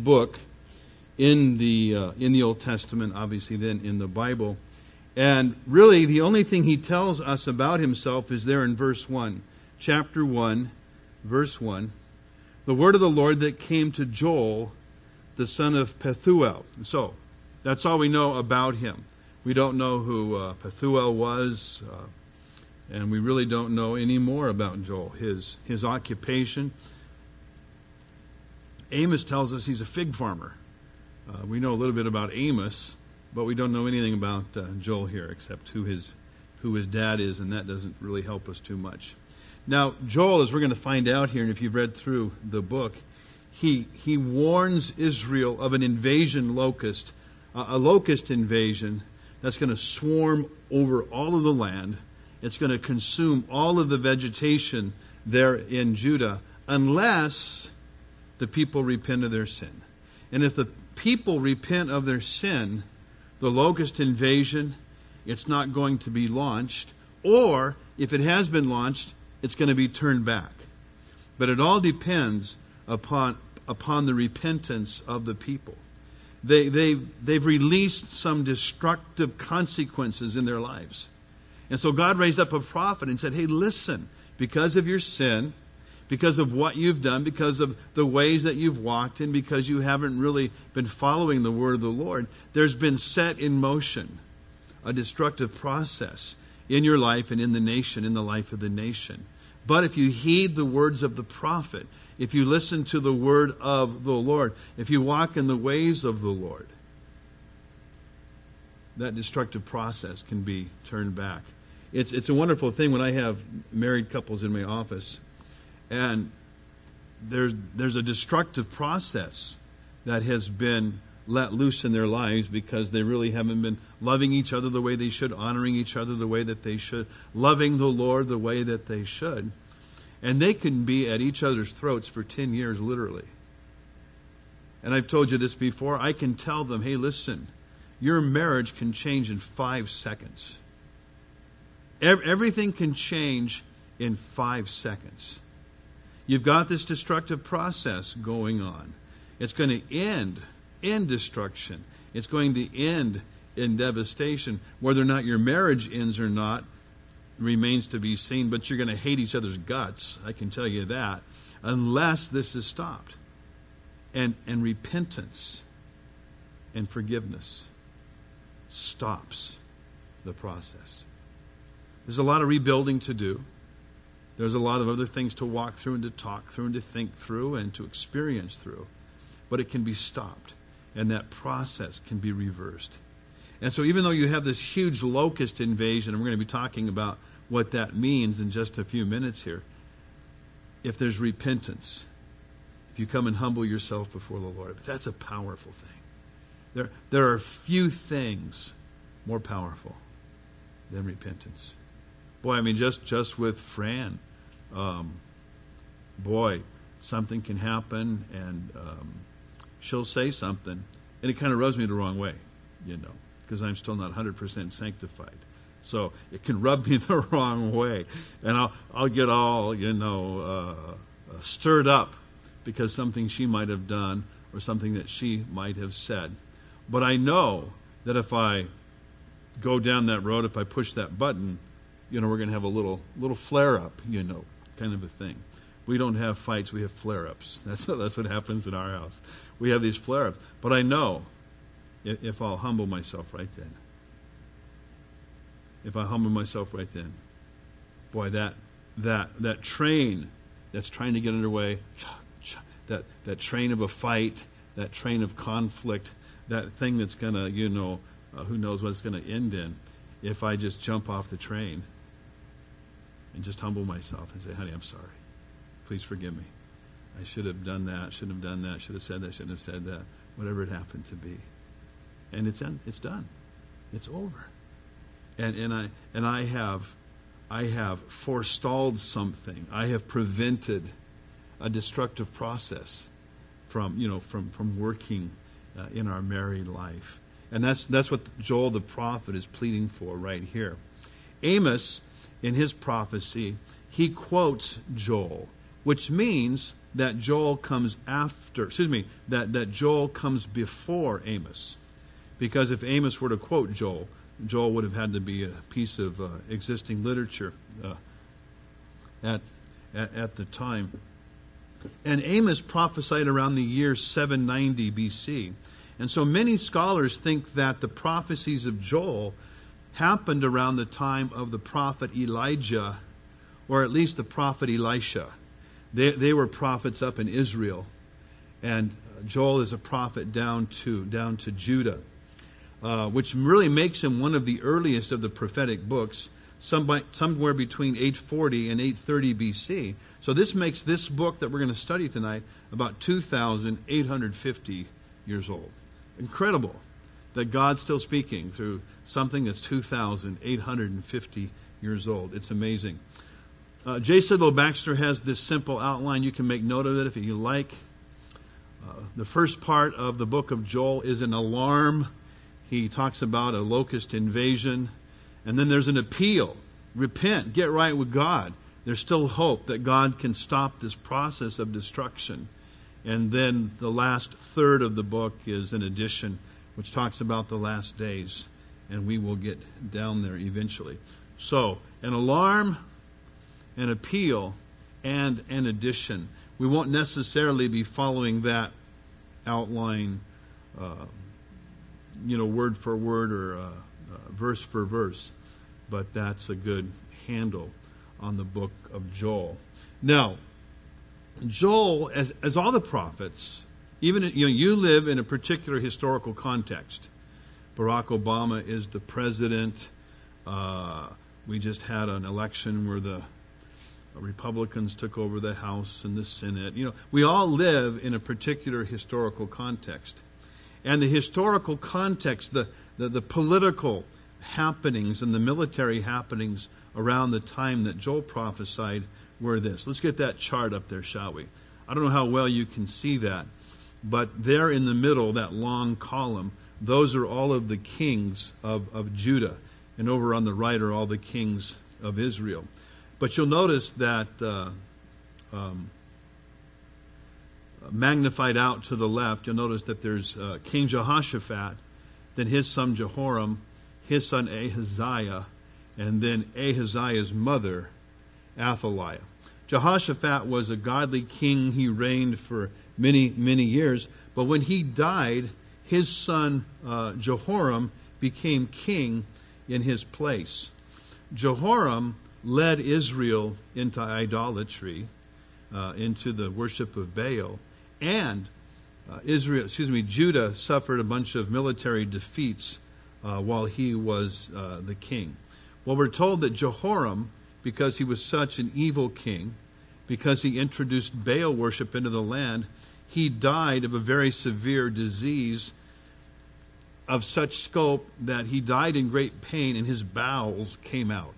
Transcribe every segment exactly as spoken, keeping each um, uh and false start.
book in the uh, in the Old Testament, obviously then in the Bible. And really the only thing he tells us about himself is there in verse one. Chapter one, verse one. The word of the Lord that came to Joel, the son of Pethuel. So, that's all we know about him. We don't know who uh, Pethuel was, uh, and we really don't know any more about Joel, his his occupation. Amos tells us he's a fig farmer. Uh, we know a little bit about Amos, but we don't know anything about uh, Joel here except who his who his dad is, and that doesn't really help us too much. Now, Joel, as we're going to find out here, and if you've read through the book, he he warns Israel of an invasion locust, uh, a locust invasion that's going to swarm over all of the land. It's going to consume all of the vegetation there in Judah unless the people repent of their sin. And if the people repent of their sin, the locust invasion, it's not going to be launched. Or, if it has been launched, it's going to be turned back. But it all depends upon upon the repentance of the people. They, they, they've released some destructive consequences in their lives. And so God raised up a prophet and said, hey, listen, because of your sin, because of what you've done, because of the ways that you've walked in, because you haven't really been following the word of the Lord, there's been set in motion a destructive process in your life and in the nation, in the life of the nation. But if you heed the words of the prophet, if you listen to the word of the Lord, if you walk in the ways of the Lord, that destructive process can be turned back. It's it's a wonderful thing when I have married couples in my office, and there's there's a destructive process that has been let loose in their lives because they really haven't been loving each other the way they should, honoring each other the way that they should, loving the Lord the way that they should. And they can be at each other's throats for ten years, literally. And I've told you this before. I can tell them, hey, listen, your marriage can change in five seconds. Everything can change in five seconds. You've got this destructive process going on. It's going to end in destruction. It's going to end in devastation. Whether or not your marriage ends or not remains to be seen, but you're going to hate each other's guts, I can tell you that, unless this is stopped. And, and repentance and forgiveness stops the process. There's a lot of rebuilding to do. There's a lot of other things to walk through and to talk through and to think through and to experience through. But it can be stopped, and that process can be reversed. And so even though you have this huge locust invasion, and we're going to be talking about what that means in just a few minutes here, if there's repentance, if you come and humble yourself before the Lord, that's a powerful thing. There, there are few things more powerful than repentance. Boy, I mean, just, just with Fran, um, boy, something can happen, and um, she'll say something, and it kind of rubs me the wrong way, you know, because I'm still not one hundred percent sanctified. So it can rub me the wrong way, and I'll I'll get all, you know, uh, stirred up because something she might have done or something that she might have said. But I know that if I go down that road, if I push that button, you know, we're going to have a little little flare-up, you know, kind of a thing. We don't have fights, we have flare-ups. That's what, that's what happens in our house. We have these flare-ups. But I know if, if I'll humble myself right then, if I humble myself right then, boy, that that that train that's trying to get underway, that that train of a fight, that train of conflict, that thing that's going to, you know, uh, who knows what it's going to end in, if I just jump off the train and just humble myself and say, honey, I'm sorry. Please forgive me. I should have done that, shouldn't have done that, should have said that, shouldn't have said that, whatever it happened to be. And it's in, it's done. It's over. And and I and I have I have forestalled something. I have prevented a destructive process from, you know, from, from working uh, in our married life. And that's that's what Joel the prophet is pleading for right here. Amos, in his prophecy, he quotes Joel which means that Joel comes after, excuse me, that, that Joel comes before Amos. Because if Amos were to quote Joel, Joel would have had to be a piece of uh, existing literature uh, at, at at the time. And Amos prophesied around the year seven ninety B C. And so many scholars think that the prophecies of Joel happened around the time of the prophet Elijah, or at least the prophet Elisha. They, they were prophets up in Israel, and Joel is a prophet down to down to Judah. Uh, which really makes him one of the earliest of the prophetic books, some by, somewhere between eight forty and eight thirty B C. So this makes this book that we're going to study tonight about two thousand eight hundred fifty years old. Incredible that God's still speaking through something that's two thousand eight hundred fifty years old. It's amazing. Uh, J. Sidlow Baxter has this simple outline. You can make note of it if you like. Uh, the first part of the book of Joel is an alarm. He talks about a locust invasion. And then there's an appeal. Repent. Get right with God. There's still hope that God can stop this process of destruction. And then the last third of the book is an addition, which talks about the last days. And we will get down there eventually. So, an alarm, an appeal, and an addition. We won't necessarily be following that outline uh, you know, word for word or uh, uh, verse for verse. But that's a good handle on the book of Joel. Now, Joel, as as all the prophets, even you know, you live in a particular historical context. Barack Obama is the president. Uh, we just had an election where the Republicans took over the House and the Senate. You know, we all live in a particular historical context. And the historical context, the, the, the political happenings and the military happenings around the time that Joel prophesied were this. Let's get that chart up there, shall we? I don't know how well you can see that, but there in the middle, that long column, those are all of the kings of, of Judah. And over on the right are all the kings of Israel. But you'll notice that uh, um, magnified out to the left, you'll notice that there's uh, King Jehoshaphat, then his son Jehoram, his son Ahaziah, and then Ahaziah's mother, Athaliah. Jehoshaphat was a godly king. He reigned for many, many years. But when he died, his son uh, Jehoram became king in his place. Jehoram led Israel into idolatry, uh, into the worship of Baal. And uh, Israel, excuse me, Judah suffered a bunch of military defeats uh, while he was uh, the king. Well, we're told that Jehoram, because he was such an evil king, because he introduced Baal worship into the land, he died of a very severe disease of such scope that he died in great pain and his bowels came out.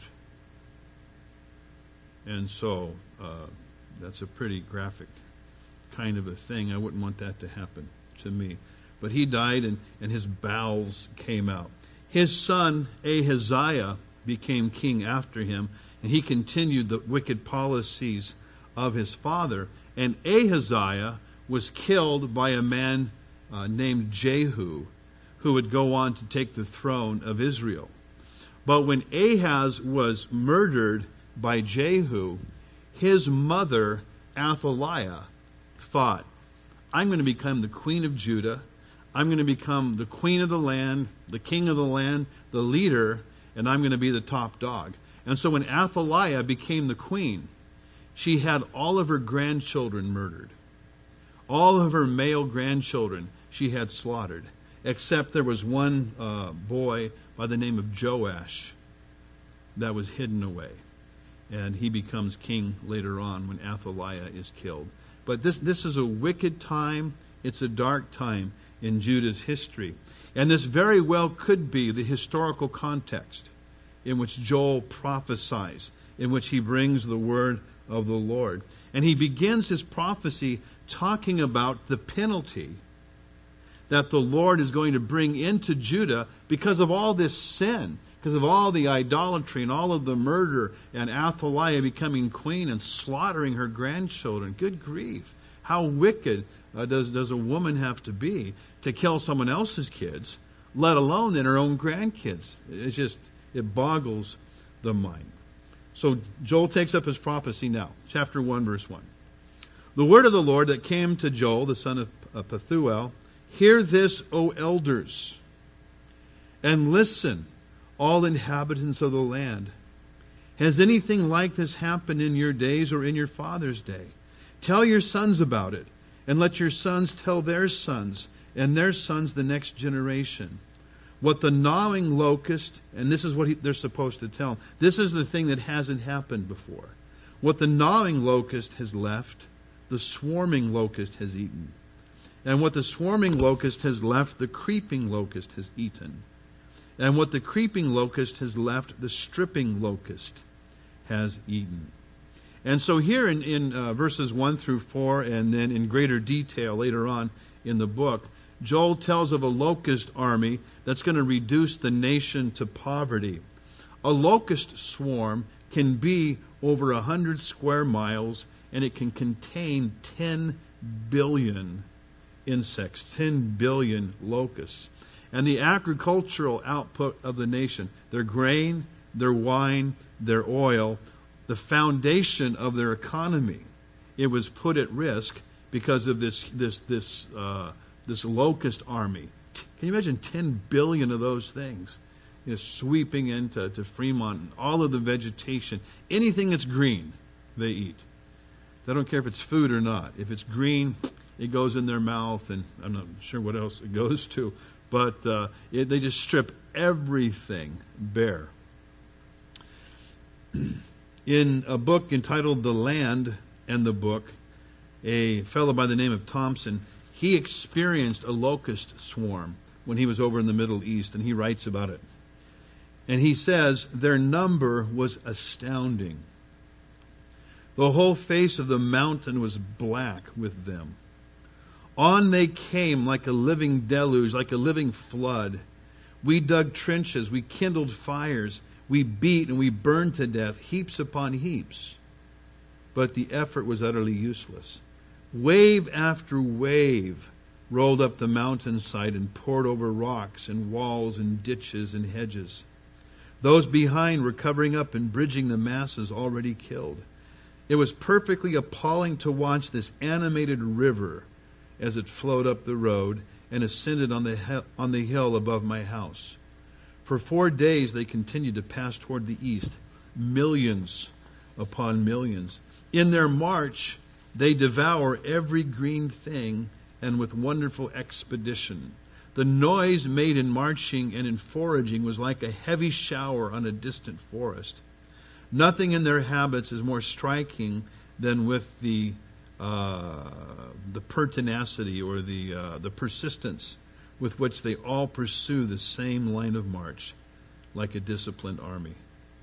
And so uh, that's a pretty graphic kind of a thing. I wouldn't want that to happen to me. But he died and, and his bowels came out. His son Ahaziah became king after him, and he continued the wicked policies of his father. And Ahaziah was killed by a man uh, named Jehu, who would go on to take the throne of Israel. But when Ahaz was murdered by Jehu, his mother, Athaliah, thought, I'm going to become the queen of Judah. I'm going to become the queen of the land, the king of the land, the leader, and I'm going to be the top dog. And so when Athaliah became the queen, she had all of her grandchildren murdered. All of her male grandchildren she had slaughtered, except there was one uh, boy by the name of Joash that was hidden away. And he becomes king later on when Athaliah is killed. But this this is a wicked time. It's a dark time in Judah's history. And this very well could be the historical context in which Joel prophesies, in which he brings the word of the Lord. And he begins his prophecy talking about the penalty that the Lord is going to bring into Judah because of all this sin, because of all the idolatry and all of the murder and Athaliah becoming queen and slaughtering her grandchildren. Good grief. How wicked uh, does, does a woman have to be to kill someone else's kids, let alone then her own grandkids? It's just, it boggles the mind. So Joel takes up his prophecy now. Chapter one, verse one. The word of the Lord that came to Joel, the son of Pethuel, hear this, O elders, and listen, all inhabitants of the land. Has anything like this happened in your days or in your father's day? Tell your sons about it, and let your sons tell their sons, and their sons the next generation. What the gnawing locust, and this is what he, they're supposed to tell. This is the thing that hasn't happened before. What the gnawing locust has left, the swarming locust has eaten. And what the swarming locust has left, the creeping locust has eaten. And what the creeping locust has left, the stripping locust has eaten. And so here in, in uh, verses one through four, and then in greater detail later on in the book, Joel tells of a locust army that's going to reduce the nation to poverty. A locust swarm can be over one hundred square miles, and it can contain ten billion insects, ten billion locusts. And the agricultural output of the nation, their grain, their wine, their oil, the foundation of their economy, it was put at risk because of this this this uh, this locust army. Can you imagine ten billion of those things, you know, sweeping into to Fremont, and all of the vegetation, anything that's green, they eat. They don't care if it's food or not. If it's green, it goes in their mouth, and I'm not sure what else it goes to. But uh, it, they just strip everything bare. In a book entitled The Land and the Book, a fellow by the name of Thompson, he experienced a locust swarm when he was over in the Middle East, and he writes about it. And he says, their number was astounding. The whole face of the mountain was black with them. On they came like a living deluge, like a living flood. We dug trenches, we kindled fires, we beat and we burned to death, heaps upon heaps. But the effort was utterly useless. Wave after wave rolled up the mountainside and poured over rocks and walls and ditches and hedges. Those behind were covering up and bridging the masses already killed. It was perfectly appalling to watch this animated river as it flowed up the road and ascended on the he- on the hill above my house. For four days they continued to pass toward the east, millions upon millions. In their march, they devour every green thing, and with wonderful expedition. The noise made in marching and in foraging was like a heavy shower on a distant forest. Nothing in their habits is more striking than with the uh, the pertinacity or the uh, the persistence with which they all pursue the same line of march, like a disciplined army.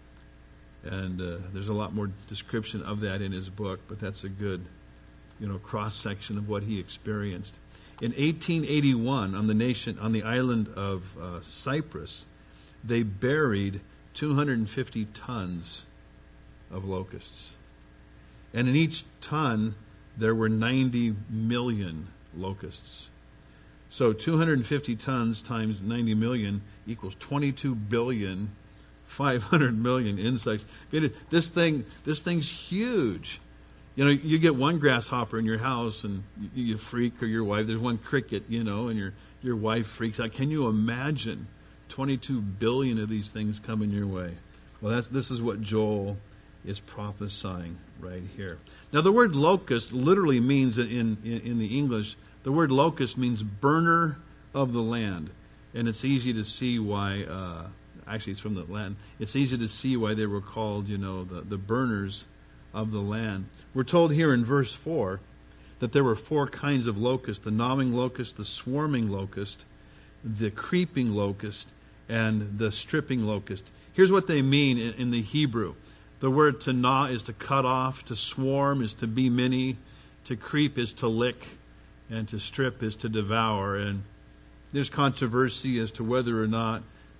And uh, there's a lot more description of that in his book, but that's a good, you know, cross section of what he experienced. In eighteen eighty-one, on the nation, on the island of uh, Cyprus, they buried two hundred fifty tons of locusts, and in each ton there were ninety million locusts. So two hundred fifty tons times ninety million equals twenty-two billion five hundred million insects. This thing, this thing's huge. You know, you get one grasshopper in your house and you, you freak, or your wife. There's one cricket, you know, and your your wife freaks out. Can you imagine twenty-two billion of these things coming your way? Well, that's this is what Joel is prophesying right here. Now, the word locust literally means in in, in the English, the word locust means burner of the land, and it's easy to see why. Uh, actually, it's from the land. It's easy to see why they were called, you know, the the burners of the land. We're told here in verse four that there were four kinds of locust: the gnawing locust, the swarming locust, the creeping locust, and the stripping locust. Here's what they mean in, in the Hebrew. The word to gnaw is to cut off, to swarm is to be many, to creep is to lick, and to strip is to devour. And there's controversy as to whether or not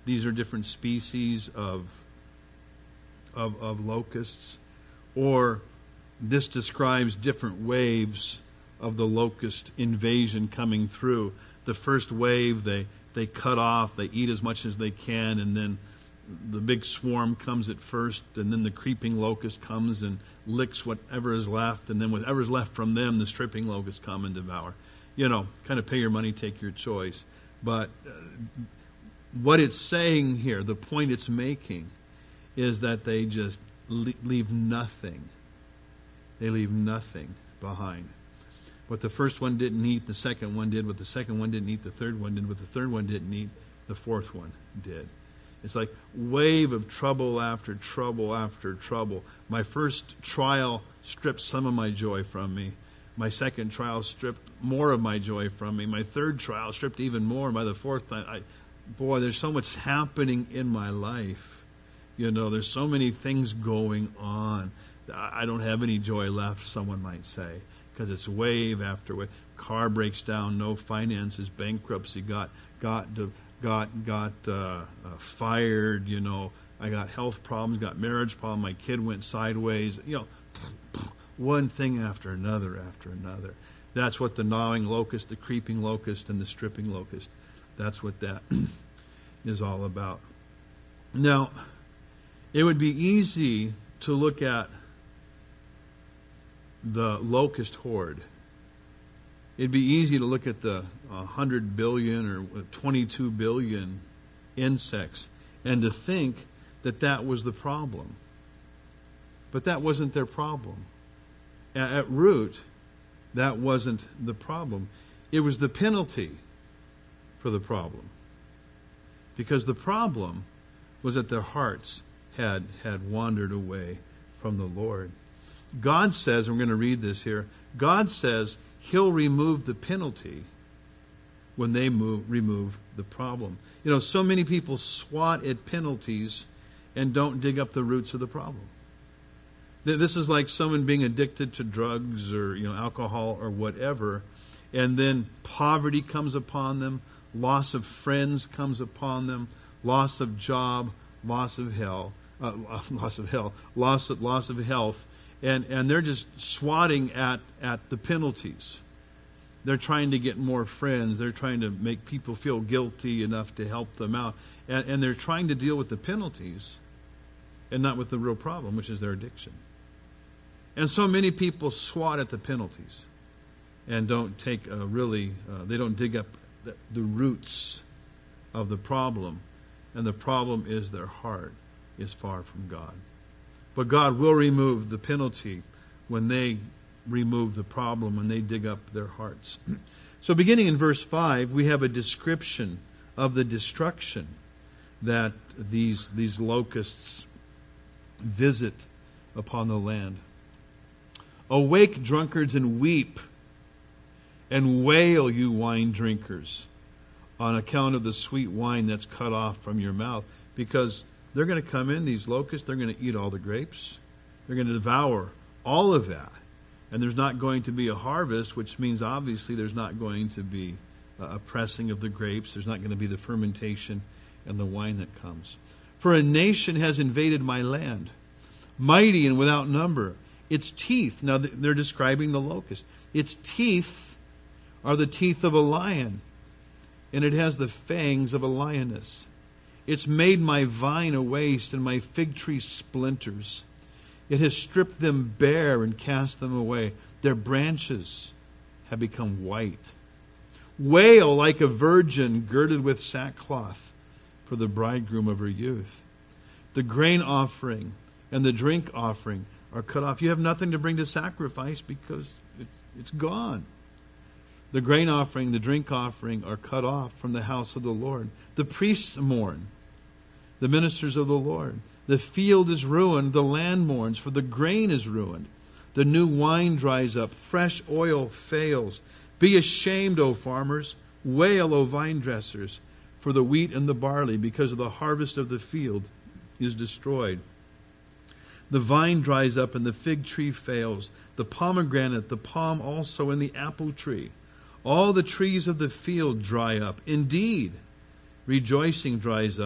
these are different species of, of, of locusts, or this describes different waves of the locust invasion coming through. The first wave, they, they cut off, they eat as much as they can, and then the big swarm comes at first, and then the creeping locust comes and licks whatever is left, and then whatever is left from them, the stripping locusts come and devour. You know, kind of pay your money, take your choice. But uh, what it's saying here, the point it's making, is that they just le- leave nothing. They leave nothing behind. What the first one didn't eat, the second one did. What the second one didn't eat, the third one did. What the third one didn't eat, the fourth one did. It's like wave of trouble after trouble after trouble. My first trial stripped some of my joy from me. My second trial stripped more of my joy from me. My third trial stripped even more. By the fourth time, I, boy, there's so much happening in my life. You know, there's so many things going on. I don't have any joy left, someone might say, because it's wave after wave. Car breaks down, no finances, bankruptcy, got got got got uh, uh, fired. You know, I got health problems, got marriage problems. My kid went sideways. You know, one thing after another after another. That's what the gnawing locust, the creeping locust, and the stripping locust. That's what that is all about. Now, it would be easy to look at the locust horde. It'd be easy to look at the one hundred billion or twenty-two billion insects and to think that that was the problem. But that wasn't their problem. At root, that wasn't the problem. It was the penalty for the problem. Because the problem was that their hearts had, had wandered away from the Lord. God says, and we're going to read this here, God says He'll remove the penalty when they move, remove the problem. You know, so many people swat at penalties and don't dig up the roots of the problem. This is like someone being addicted to drugs or, you know, alcohol or whatever, and then poverty comes upon them, loss of friends comes upon them, loss of job, loss of hell, uh, loss of hell, loss of, loss of health. And and they're just swatting at, at the penalties. They're trying to get more friends. They're trying to make people feel guilty enough to help them out. And, and they're trying to deal with the penalties and not with the real problem, which is their addiction. And so many people swat at the penalties and don't take a really, uh, they don't dig up the, the roots of the problem. And the problem is their heart is far from God. But God will remove the penalty when they remove the problem, when they dig up their hearts. So beginning in verse five, we have a description of the destruction that these, these locusts visit upon the land. Awake, drunkards, and weep, and wail, you wine drinkers, on account of the sweet wine that's cut off from your mouth. Because they're going to come in, these locusts, they're going to eat all the grapes. They're going to devour all of that. And there's not going to be a harvest, which means obviously there's not going to be a pressing of the grapes. There's not going to be the fermentation and the wine that comes. For a nation has invaded my land, mighty and without number. Its teeth, now they're describing the locust. Its teeth are the teeth of a lion, and it has the fangs of a lioness. It's made my vine a waste and my fig tree splinters. It has stripped them bare and cast them away. Their branches have become white. Wail like a virgin girded with sackcloth for the bridegroom of her youth. The grain offering and the drink offering are cut off. You have nothing to bring to sacrifice because it's, it's gone. The grain offering, the drink offering are cut off from the house of the Lord. The priests mourn, the ministers of the Lord. The field is ruined, the land mourns, for the grain is ruined. The new wine dries up, fresh oil fails. Be ashamed, O farmers. Wail, O vine dressers, for the wheat and the barley, because of the harvest of the field, is destroyed. The vine dries up and the fig tree fails. The pomegranate, the palm also, and the apple tree. All the trees of the field dry up. Indeed, rejoicing dries up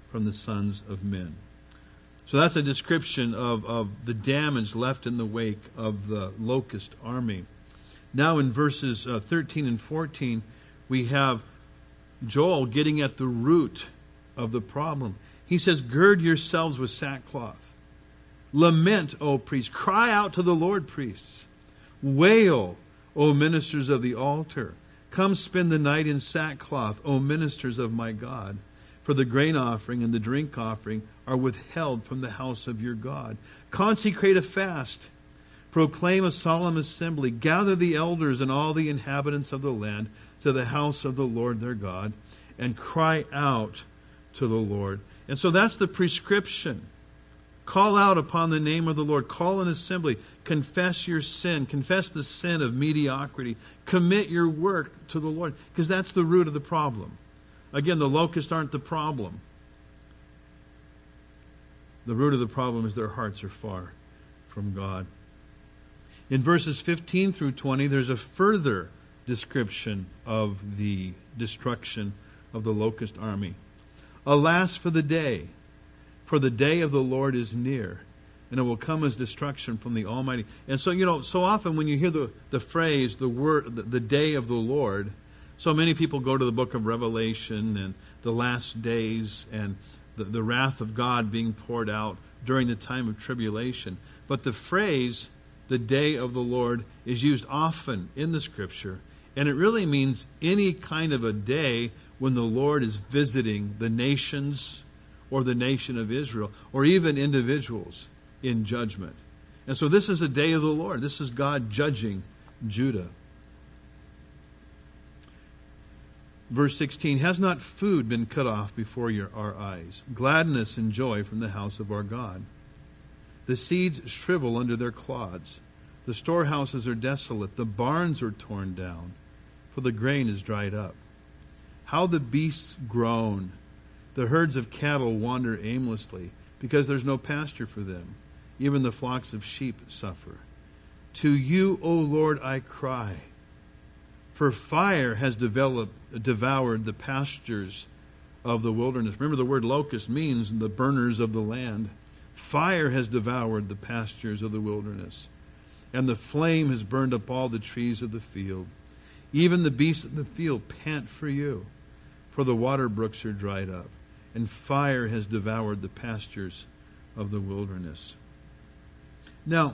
from the sons of men. So that's a description of, of the damage left in the wake of the locust army. Now in verses uh, thirteen and fourteen, we have Joel getting at the root of the problem. He says, gird yourselves with sackcloth. Lament, O priests. Cry out to the Lord, priests. Wail, O ministers of the altar. Come spend the night in sackcloth, O ministers of my God. For the grain offering and the drink offering are withheld from the house of your God. Consecrate a fast. Proclaim a solemn assembly. Gather the elders and all the inhabitants of the land to the house of the Lord their God, and cry out to the Lord. And so that's the prescription. Call out upon the name of the Lord. Call an assembly. Confess your sin. Confess the sin of mediocrity. Commit your work to the Lord, because that's the root of the problem. Again, the locusts aren't the problem. The root of the problem is their hearts are far from God. In verses fifteen through twenty, there's a further description of the destruction of the locust army. Alas for the day, for the day of the Lord is near, and it will come as destruction from the Almighty. And so, you know, so often when you hear the, the phrase, the word, the, the day of the Lord, so many people go to the book of Revelation and the last days and the, the wrath of God being poured out during the time of tribulation. But the phrase, the day of the Lord, is used often in the Scripture, and it really means any kind of a day when the Lord is visiting the nations or the nation of Israel, or even individuals in judgment. And so this is a day of the Lord. This is God judging Judah. Verse sixteen, has not food been cut off before your, our eyes, gladness and joy from the house of our God? The seeds shrivel under their clods. The storehouses are desolate. The barns are torn down, for the grain is dried up. How the beasts groan. The herds of cattle wander aimlessly, because there's no pasture for them. Even the flocks of sheep suffer. To you, O Lord, I cry. For fire has developed, devoured the pastures of the wilderness. Remember, the word locust means the burners of the land. Fire has devoured the pastures of the wilderness, and the flame has burned up all the trees of the field. Even the beasts of the field pant for you, for the water brooks are dried up, and fire has devoured the pastures of the wilderness. Now,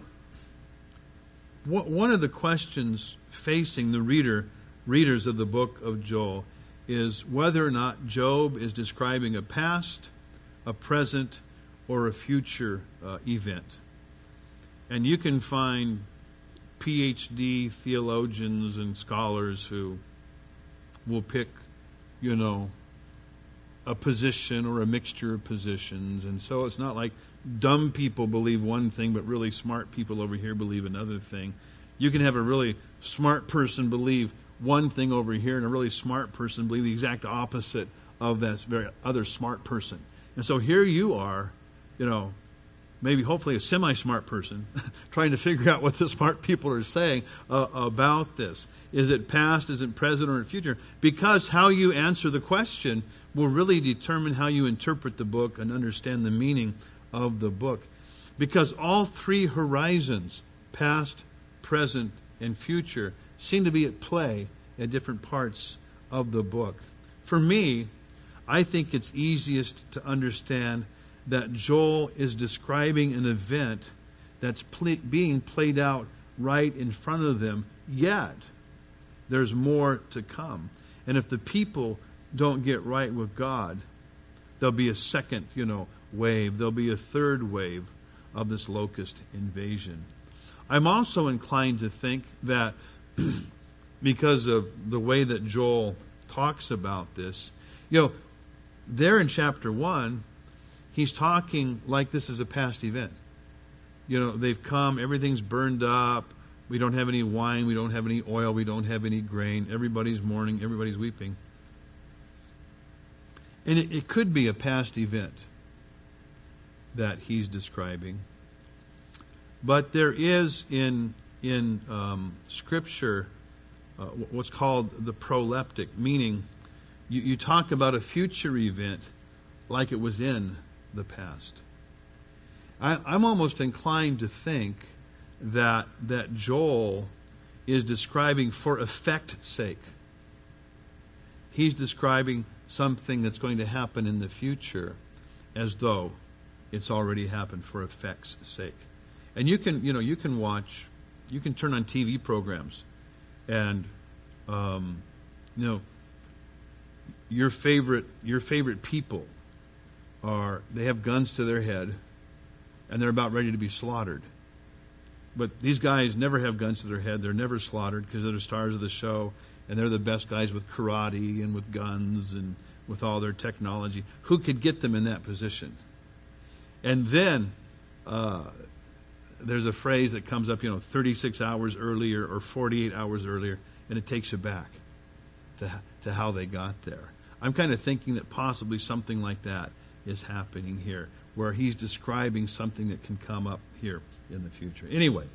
one of the questions facing the reader, readers of the book of Joel, is whether or not Job is describing a past, a present, or a future uh, event. And you can find P H D theologians and scholars who will pick, you know, a position or a mixture of positions. And so it's not like dumb people believe one thing, but really smart people over here believe another thing. You can have a really smart person believe one thing over here, and a really smart person believe the exact opposite of that very other smart person. And so here you are, you know, maybe hopefully a semi-smart person trying to figure out what the smart people are saying uh, about this. Is it past, is it present, or future? Because how you answer the question will really determine how you interpret the book and understand the meaning of the book. Because all three horizons, past, present, and future, seem to be at play at different parts of the book. For me, I think it's easiest to understand that Joel is describing an event that's ple- being played out right in front of them, yet there's more to come. And if the people don't get right with God, there'll be a second, you know, wave. There'll be a third wave of this locust invasion. I'm also inclined to think that because of the way that Joel talks about this, you know, there in chapter one, he's talking like this is a past event. You know, they've come, everything's burned up, we don't have any wine, we don't have any oil, we don't have any grain, everybody's mourning, everybody's weeping. And it, it could be a past event that he's describing. But there is in in um, Scripture uh, what's called the proleptic, meaning you, you talk about a future event like it was in the past. I, I'm almost inclined to think that that Joel is describing for effect's sake. He's describing something that's going to happen in the future as though it's already happened for effect's sake. And you can, you know, you can watch, you can turn on T V programs, and um, you know, your favorite your favorite people are, they have guns to their head, and they're about ready to be slaughtered. But these guys never have guns to their head. They're never slaughtered because they're the stars of the show, and they're the best guys with karate and with guns and with all their technology. Who could get them in that position? And then uh, there's a phrase that comes up, you know, thirty-six hours earlier or forty-eight hours earlier, and it takes you back to to how they got there. I'm kind of thinking that possibly something like that is happening here, where he's describing something that can come up here in the future. Anyway,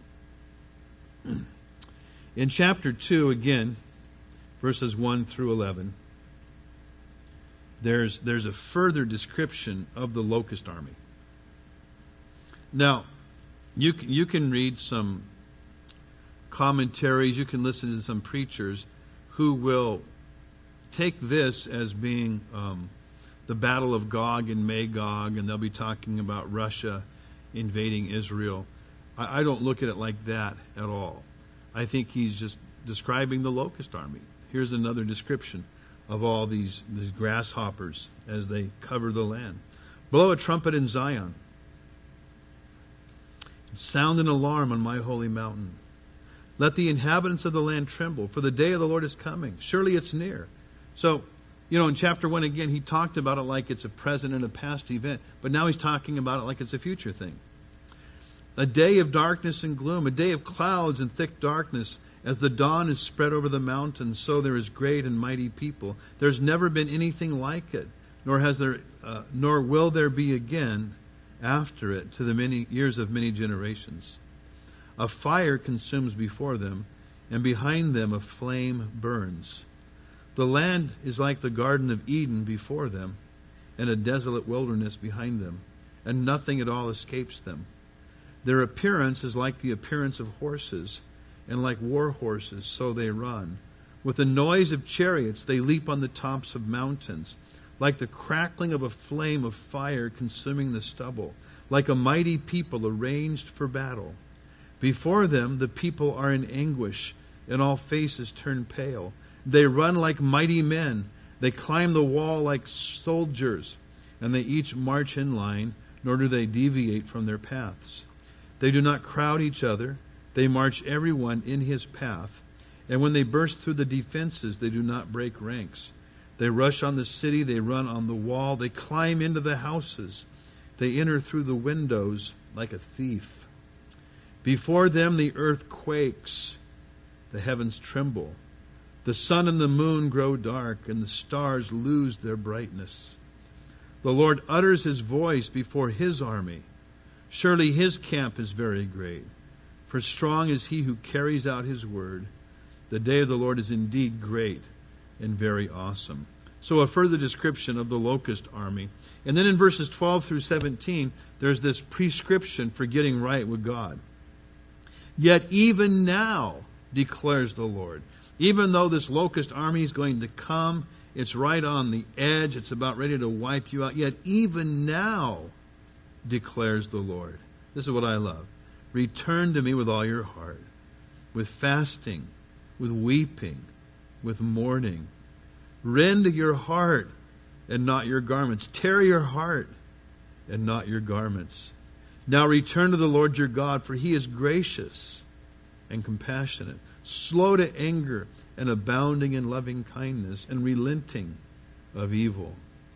in chapter two, again, verses one through eleven, there's there's a further description of the locust army. Now, you can, you can read some commentaries, you can listen to some preachers who will take this as being um, the battle of Gog and Magog, and they'll be talking about Russia invading Israel. I, I don't look at it like that at all. I think he's just describing the locust army. Here's another description of all these, these grasshoppers as they cover the land. Blow a trumpet in Zion. Sound an alarm on my holy mountain. Let the inhabitants of the land tremble, for the day of the Lord is coming. Surely it's near. So, you know, in chapter one again, he talked about it like it's a present and a past event, but now he's talking about it like it's a future thing. A day of darkness and gloom, a day of clouds and thick darkness. As the dawn is spread over the mountains, so there is great and mighty people. There's never been anything like it, nor has there, uh, nor will there be again after it to the many years of many generations. A fire consumes before them, and behind them a flame burns. The land is like the Garden of Eden before them, and a desolate wilderness behind them, and nothing at all escapes them. Their appearance is like the appearance of horses, and like war horses, so they run. With the noise of chariots they leap on the tops of mountains, like the crackling of a flame of fire consuming the stubble, like a mighty people arranged for battle. Before them the people are in anguish, and all faces turn pale. They run like mighty men. They climb the wall like soldiers, and they each march in line, nor do they deviate from their paths. They do not crowd each other. They march everyone in his path. And when they burst through the defenses, they do not break ranks. They rush on the city. They run on the wall. They climb into the houses. They enter through the windows like a thief. Before them the earth quakes. The heavens tremble. The sun and the moon grow dark, and the stars lose their brightness. The Lord utters his voice before his army. Surely his camp is very great. For strong is he who carries out his word. The day of the Lord is indeed great and very awesome. So a further description of the locust army. And then in verses twelve through seventeen, there's this prescription for getting right with God. Yet even now, declares the Lord, even though this locust army is going to come, it's right on the edge, it's about ready to wipe you out, yet even now, declares the Lord. This is what I love. Return to me with all your heart, with fasting, with weeping, with mourning. Rend your heart and not your garments. Tear your heart and not your garments. Now return to the Lord your God, for he is gracious and compassionate, slow to anger and abounding in loving kindness and relenting of evil.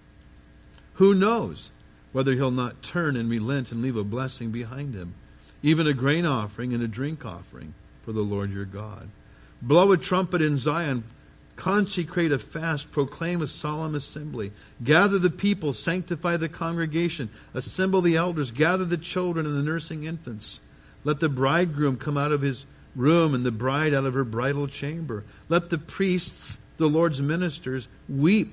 Who knows whether he'll not turn and relent and leave a blessing behind him, even a grain offering and a drink offering for the Lord your God. Blow a trumpet in Zion, consecrate a fast, proclaim a solemn assembly. Gather the people, sanctify the congregation, assemble the elders, gather the children and the nursing infants. Let the bridegroom come out of his room and the bride out of her bridal chamber. Let the priests, the Lord's ministers, weep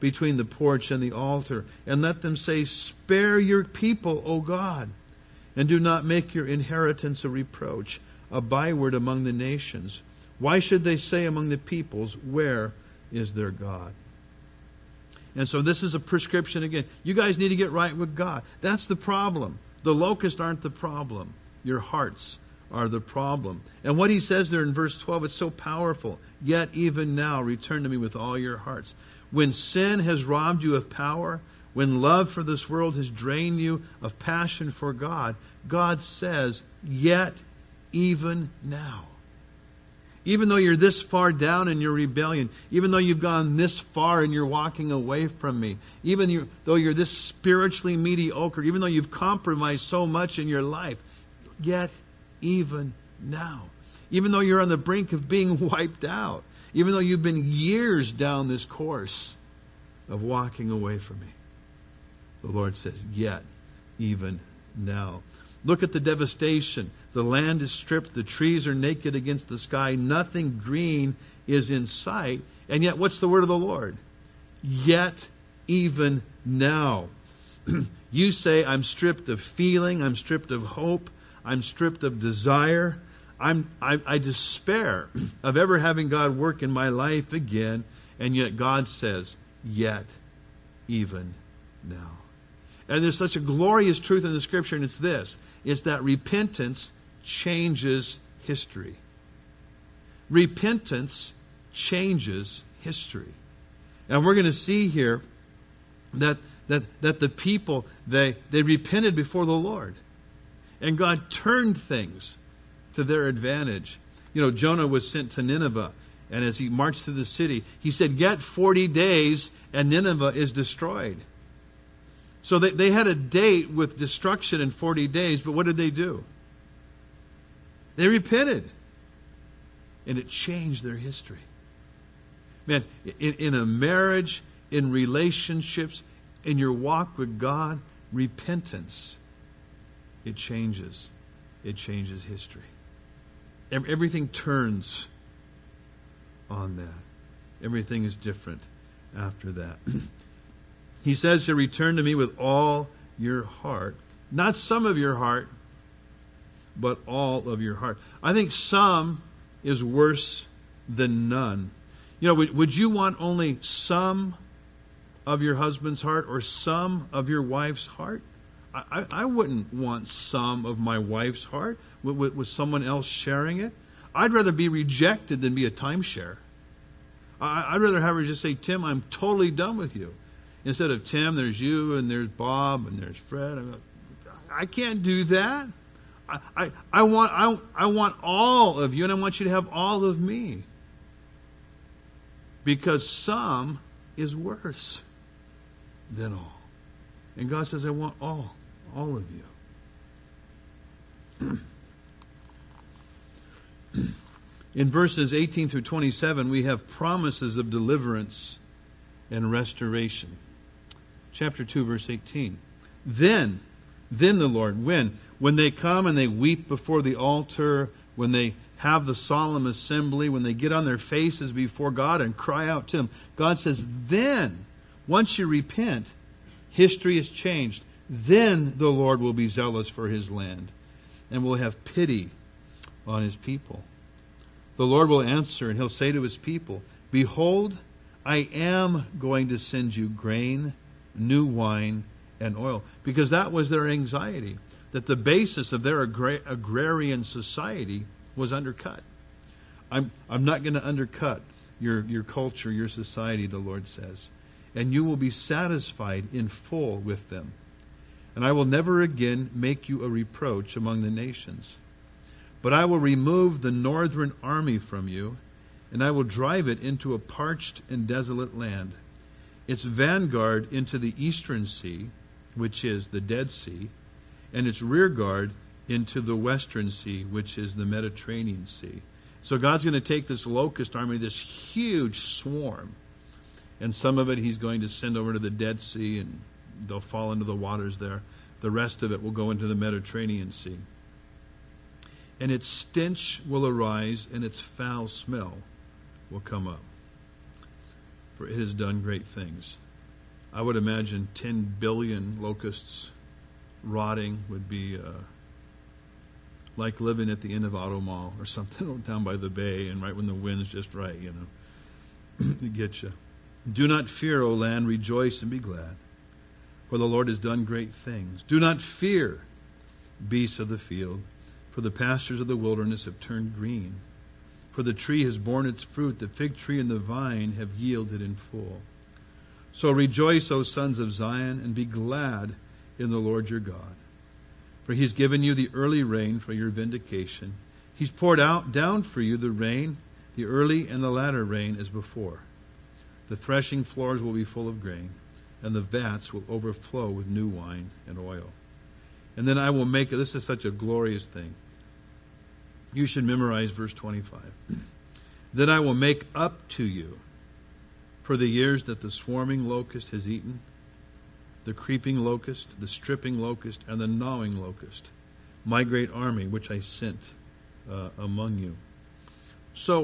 between the porch and the altar. And let them say, spare your people, O God, and do not make your inheritance a reproach, a byword among the nations. Why should they say among the peoples, where is their God? And so this is a prescription again. You guys need to get right with God. That's the problem. The locusts aren't the problem. Your hearts are the problem. And what he says there in verse twelve, it's so powerful. Yet even now return to me with all your hearts. When sin has robbed you of power, when love for this world has drained you of passion for God, God says, yet even now. Even though you're this far down in your rebellion, even though you've gone this far and you're walking away from me, even you, though you're this spiritually mediocre, even though you've compromised so much in your life, yet even now. Even though you're on the brink of being wiped out, even though you've been years down this course of walking away from me, the Lord says, yet even now. Look at the devastation. The land is stripped. The trees are naked against the sky. Nothing green is in sight. And yet, what's the word of the Lord? Yet even now. You say, I'm stripped of feeling. I'm stripped of hope. I'm stripped of desire. I'm, I, I despair of ever having God work in my life again. And yet God says, yet even now. And there's such a glorious truth in the Scripture, and it's this. It's that repentance changes history. Repentance changes history. And we're going to see here that that that the people, they, they repented before the Lord. And God turned things to their advantage. You know, Jonah was sent to Nineveh, and as he marched through the city, he said, yet forty days and Nineveh is destroyed. So they, they had a date with destruction in forty days, but what did they do? They repented. And it changed their history. Man, in, in a marriage, in relationships, in your walk with God, repentance, it changes. It changes history. Everything turns on that. Everything is different after that. He says to return to me with all your heart. Not some of your heart, but all of your heart. I think some is worse than none. You know, would, would you want only some of your husband's heart or some of your wife's heart? I, I, I wouldn't want some of my wife's heart with, with, with someone else sharing it. I'd rather be rejected than be a timeshare. I, I'd rather have her just say, Tim, I'm totally done with you. Instead of Tim, there's you, and there's Bob, and there's Fred. I'm like, I can't do that. I, I, I want I, I want all of you, and I want you to have all of me. Because some is worse than all. And God says, I want all, all of you. In verses eighteen through twenty-seven, we have promises of deliverance and restoration. Chapter two, verse eighteen. Then, then the Lord, when? When they come and they weep before the altar, when they have the solemn assembly, when they get on their faces before God and cry out to Him, God says, then, once you repent, history is changed. Then the Lord will be zealous for His land and will have pity on His people. The Lord will answer and He'll say to His people, behold, I am going to send you grain, new wine, and oil. Because that was their anxiety, that the basis of their agra- agrarian society was undercut. I'm, I'm not going to undercut your, your culture, your society, the Lord says. And you will be satisfied in full with them. And I will never again make you a reproach among the nations. But I will remove the northern army from you, and I will drive it into a parched and desolate land, its vanguard into the eastern sea, which is the Dead Sea, and its rear guard into the western sea, which is the Mediterranean Sea. So God's going to take this locust army, this huge swarm, and some of it He's going to send over to the Dead Sea, and they'll fall into the waters there. The rest of it will go into the Mediterranean Sea. And its stench will arise, and its foul smell will come up. For it has done great things. I would imagine ten billion locusts rotting would be uh, like living at the end of Auto Mall or something down by the bay, and right when the wind's just right, you know, to get you. Do not fear, O land, rejoice and be glad, for the Lord has done great things. Do not fear, beasts of the field, for the pastures of the wilderness have turned green. For the tree has borne its fruit, the fig tree and the vine have yielded in full. So rejoice, O sons of Zion, and be glad in the Lord your God. For he's given you the early rain for your vindication. He's poured out down for you the rain, the early and the latter rain as before. The threshing floors will be full of grain, and the vats will overflow with new wine and oil. And then I will make, this is such a glorious thing. You should memorize verse twenty-five. Then I will make up to you for the years that the swarming locust has eaten, the creeping locust, the stripping locust, and the gnawing locust, my great army which I sent uh, among you. So,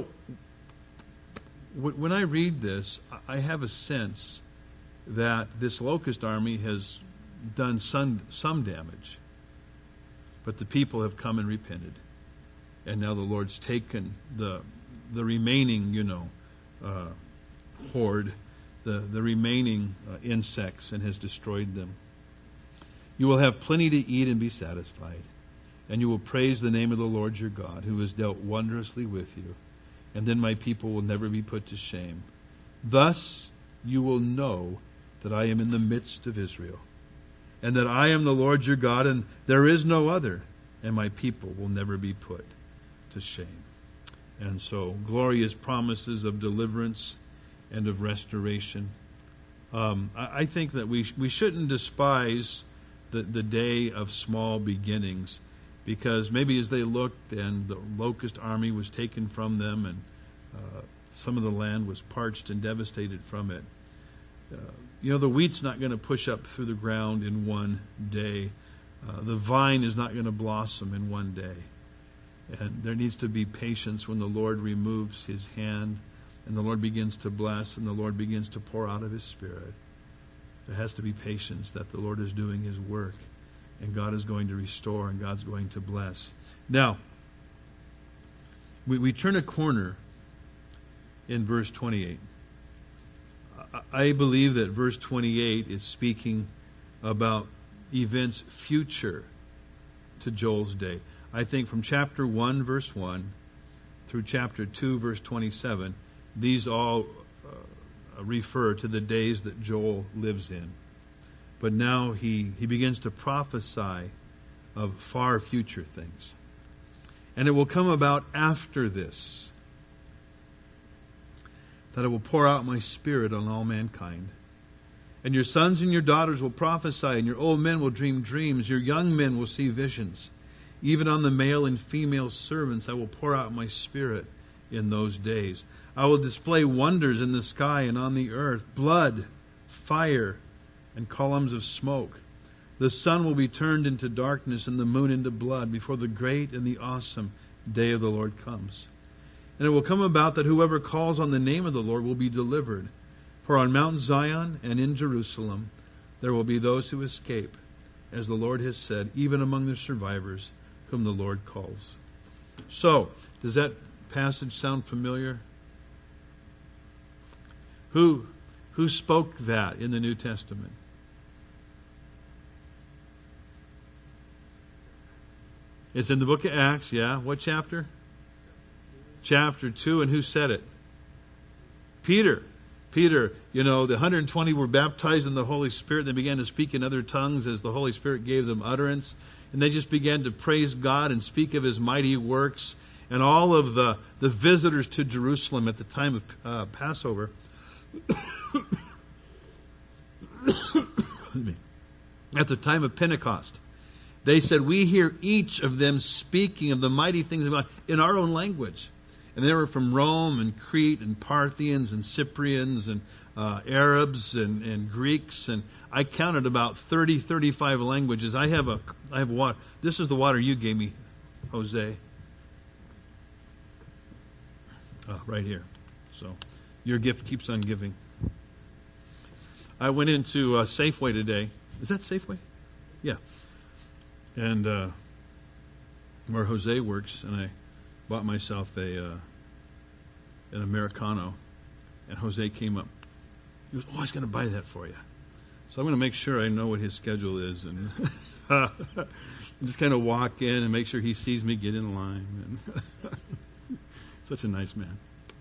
w- when I read this, I have a sense that this locust army has done some, some damage, but the people have come and repented, and now the Lord's taken the the remaining, you know, uh, horde, the, the remaining uh, insects, and has destroyed them. You will have plenty to eat and be satisfied, and you will praise the name of the Lord your God, who has dealt wondrously with you, and then my people will never be put to shame. Thus you will know that I am in the midst of Israel, and that I am the Lord your God, and there is no other, and my people will never be put to shame. And so, glorious promises of deliverance and of restoration. Um, I, I think that we we shouldn't despise the, the day of small beginnings, because maybe as they looked and the locust army was taken from them, and uh, some of the land was parched and devastated from it. Uh, you know, the wheat's not going to push up through the ground in one day. Uh, the vine is not going to blossom in one day. And there needs to be patience when the Lord removes His hand and the Lord begins to bless and the Lord begins to pour out of His Spirit. There has to be patience that the Lord is doing His work, and God is going to restore, and God's going to bless. Now, we, we turn a corner in verse twenty-eight. I believe that verse twenty-eight is speaking about events future to Joel's day. I think from chapter one, verse one, through chapter two, verse twenty-seven, these all uh, refer to the days that Joel lives in. But now he, he begins to prophesy of far future things. And it will come about after this, that I will pour out my Spirit on all mankind. And your sons and your daughters will prophesy, and your old men will dream dreams, your young men will see visions. Even on the male and female servants I will pour out my Spirit in those days. I will display wonders in the sky and on the earth, blood, fire, and columns of smoke. The sun will be turned into darkness and the moon into blood before the great and the awesome day of the Lord comes. And it will come about that whoever calls on the name of the Lord will be delivered. For on Mount Zion and in Jerusalem there will be those who escape, as the Lord has said, even among the survivors whom the Lord calls. So, does that passage sound familiar? Who, who spoke that in the New Testament? It's in the book of Acts, yeah. What chapter? Chapter two, and who said it? Peter. Peter, you know, the one hundred twenty were baptized in the Holy Spirit. They began to speak in other tongues as the Holy Spirit gave them utterance. And they just began to praise God and speak of His mighty works. And all of the, the visitors to Jerusalem at the time of uh, Passover, at the time of Pentecost, they said, we hear each of them speaking of the mighty things of God in our own language. And they were from Rome and Crete and Parthians and Cyprians and uh, Arabs and, and Greeks. And I counted about thirty, thirty-five languages. I have a, I have water. This is the water you gave me, Jose. Oh, right here. So your gift keeps on giving. I went into uh, Safeway today. Is that Safeway? Yeah. And uh, where Jose works, and I bought myself a uh, an Americano. And Jose came up. He goes, "Oh, I was going to buy that for you." So I'm going to make sure I know what his schedule is, and just kind of walk in and make sure he sees me get in line. And such a nice man.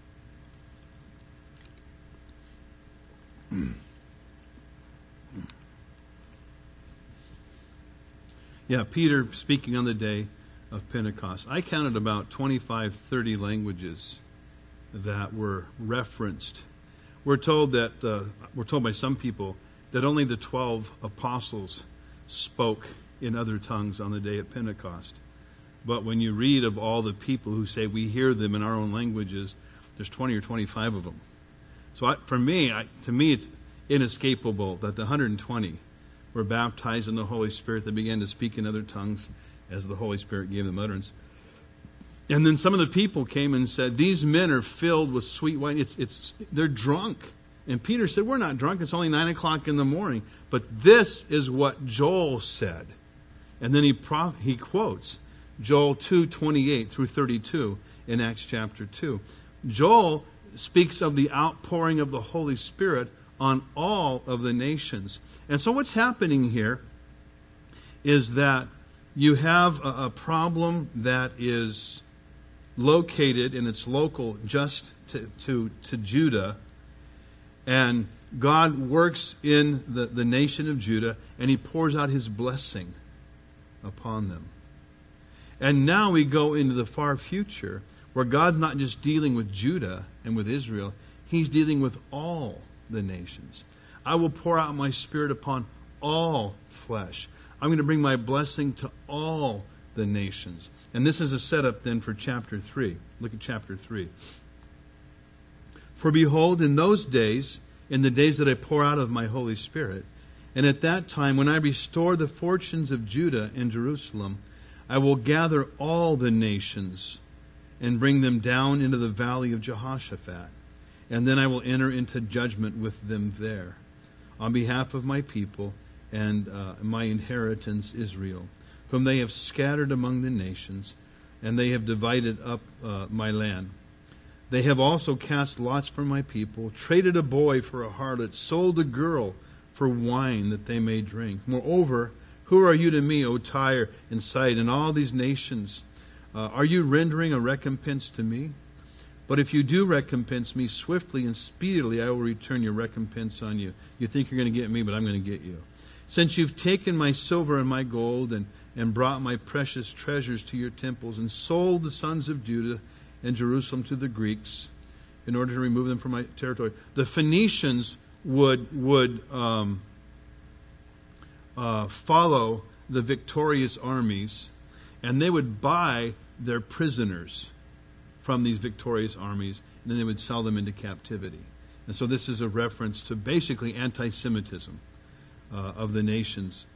Yeah, Peter speaking on the day of Pentecost. I counted about twenty-five, thirty languages that were referenced. We're told that uh, we're told by some people that only the twelve apostles spoke in other tongues on the day of Pentecost. But when you read of all the people who say we hear them in our own languages, there's twenty or twenty-five of them. So I, for me, I, to me, it's inescapable that the one hundred twenty were baptized in the Holy Spirit. They began to speak in other tongues as the Holy Spirit gave them utterance. And then some of the people came and said, "These men are filled with sweet wine. It's, it's, they're drunk." And Peter said, "We're not drunk. It's only nine o'clock in the morning." But this is what Joel said. And then he pro- he quotes Joel two twenty-eight through thirty-two in Acts chapter two. Joel speaks of the outpouring of the Holy Spirit on all of the nations. And so what's happening here is that you have a, a problem that is located and it's local just to, to, to Judah, and God works in the, the nation of Judah, and He pours out His blessing upon them. And now we go into the far future where God's not just dealing with Judah and with Israel, He's dealing with all the nations. I will pour out my Spirit upon all flesh. I'm going to bring my blessing to all the nations. And this is a setup then for chapter three. Look at chapter three. "For behold, in those days, in the days that I pour out of my Holy Spirit, and at that time when I restore the fortunes of Judah and Jerusalem, I will gather all the nations and bring them down into the valley of Jehoshaphat. And then I will enter into judgment with them there, on behalf of my people and uh, my inheritance Israel, whom they have scattered among the nations, and they have divided up uh, my land. They have also cast lots for my people, traded a boy for a harlot, sold a girl for wine that they may drink. Moreover, who are you to me, O Tyre and Sidon, and all these nations? Uh, are you rendering a recompense to me? But if you do recompense me swiftly and speedily, I will return your recompense on you." You think you're going to get me, but I'm going to get you. "Since you've taken my silver and my gold and, and brought my precious treasures to your temples and sold the sons of Judah and Jerusalem to the Greeks in order to remove them from my territory." The Phoenicians would would um, uh, follow the victorious armies, and they would buy their prisoners from these victorious armies, and then they would sell them into captivity. And so this is a reference to basically anti-Semitism uh, of the nations.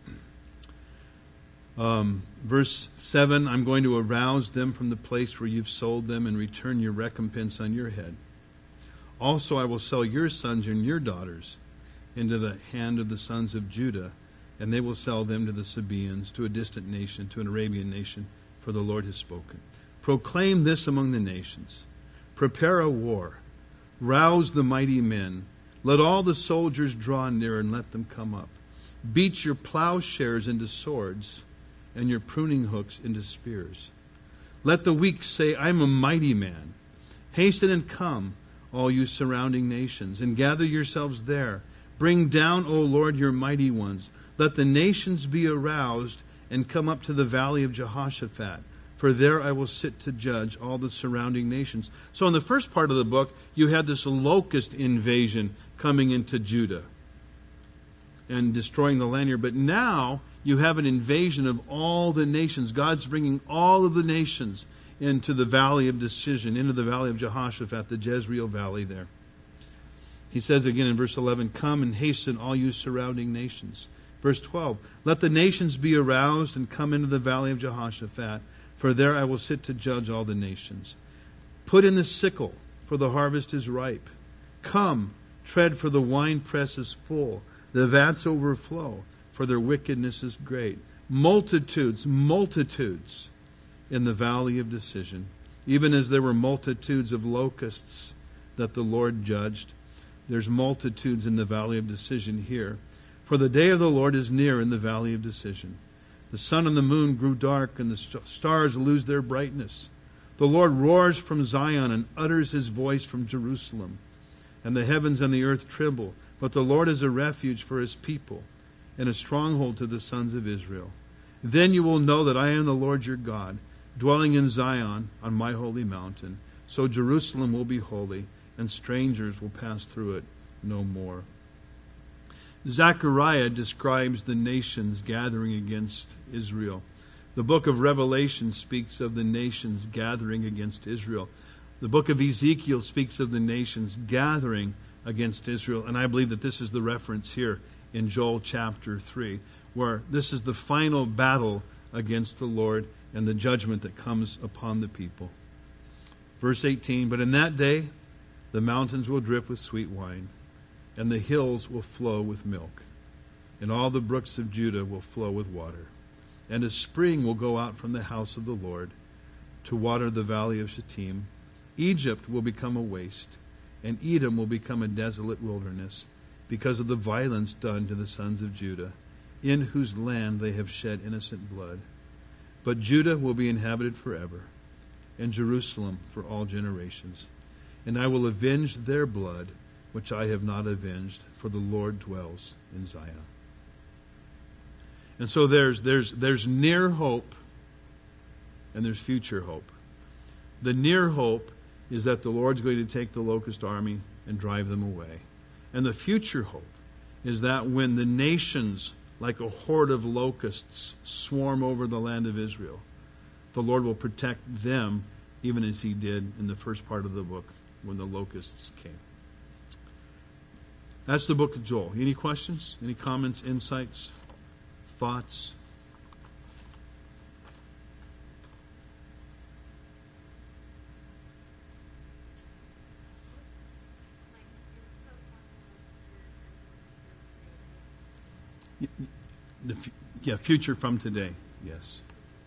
Um, verse seven, "I'm going to arouse them from the place where you've sold them and return your recompense on your head. Also I will sell your sons and your daughters into the hand of the sons of Judah, and they will sell them to the Sabaeans, to a distant nation, to an Arabian nation, for the Lord has spoken. Proclaim this among the nations. Prepare a war. Rouse the mighty men. Let all the soldiers draw near and let them come up. Beat your plowshares into swords and your pruning hooks into spears. Let the weak say, I'm a mighty man. Hasten and come, all you surrounding nations, and gather yourselves there. Bring down, O Lord, your mighty ones. Let the nations be aroused and come up to the valley of Jehoshaphat. For there I will sit to judge all the surrounding nations." So in the first part of the book, you had this locust invasion coming into Judah and destroying the land here. But now you have an invasion of all the nations. God's bringing all of the nations into the valley of decision, into the valley of Jehoshaphat, the Jezreel valley there. He says again in verse eleven, "Come and hasten, all you surrounding nations." Verse twelve, "Let the nations be aroused and come into the valley of Jehoshaphat. For there I will sit to judge all the nations. Put in the sickle, for the harvest is ripe. Come, Tread, for the winepress is full. The vats overflow, for their wickedness is great. Multitudes, multitudes in the valley of decision, even as there were multitudes of locusts that the Lord judged. There's multitudes in the valley of decision here. For the day of the Lord is near in the valley of decision. The sun and the moon grew dark, and the st- stars lose their brightness. The Lord roars from Zion and utters his voice from Jerusalem. And the heavens and the earth tremble. But the Lord is a refuge for his people, and a stronghold to the sons of Israel. Then you will know that I am the Lord your God, dwelling in Zion on my holy mountain. So Jerusalem will be holy, and strangers will pass through it no more. Zechariah describes the nations gathering against Israel. The book of Revelation speaks of the nations gathering against Israel. The book of Ezekiel speaks of the nations gathering against Israel. And I believe that this is the reference here in Joel chapter three, where this is the final battle against the Lord and the judgment that comes upon the people. Verse eighteen, but in that day the mountains will drip with sweet wine, and the hills will flow with milk, and all the brooks of Judah will flow with water. And a spring will go out from the house of the Lord to water the valley of Shittim. Egypt will become a waste, and Edom will become a desolate wilderness, because of the violence done to the sons of Judah, in whose land they have shed innocent blood. But Judah will be inhabited forever, and Jerusalem for all generations. And I will avenge their blood, which I have not avenged, for the Lord dwells in Zion. And so there's there's there's near hope, and there's future hope. The near hope is that the Lord's going to take the locust army and drive them away. And the future hope is that when the nations, like a horde of locusts, swarm over the land of Israel, the Lord will protect them, even as he did in the first part of the book when the locusts came. That's the book of Joel. Any questions? Any comments, insights, thoughts? The, yeah, future from today. Yes.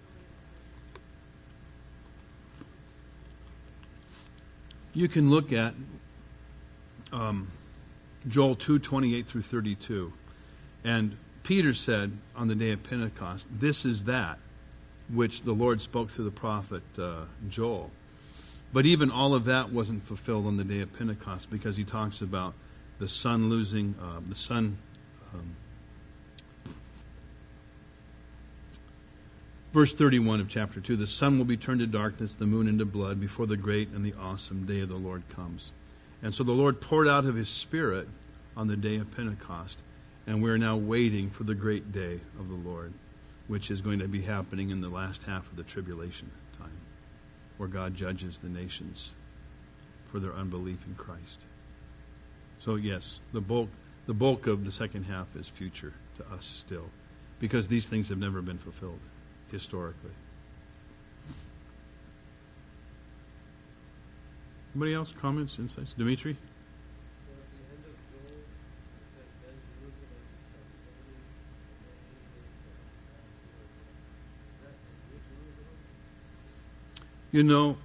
You can look at um, Joel two twenty-eight through thirty-two, and Peter said on the day of Pentecost, "This is that which the Lord spoke through the prophet uh, Joel." But even all of that wasn't fulfilled on the day of Pentecost, because he talks about the sun losing uh, the sun. Um, Verse thirty-one of chapter two, the sun will be turned to darkness, the moon into blood, before the great and the awesome day of the Lord comes. And so the Lord poured out of his Spirit on the day of Pentecost, and we're now waiting for the great day of the Lord, which is going to be happening in the last half of the tribulation time, where God judges the nations for their unbelief in Christ. So yes, the bulk, the bulk of the second half is future to us still, because these things have never been fulfilled historically. Anybody else? Comments, insights? Dimitri? So at the end of Joel, it says, then Jerusalem shall be holy, and no angels shall ever pass through her again. Is that the New Jerusalem? You know,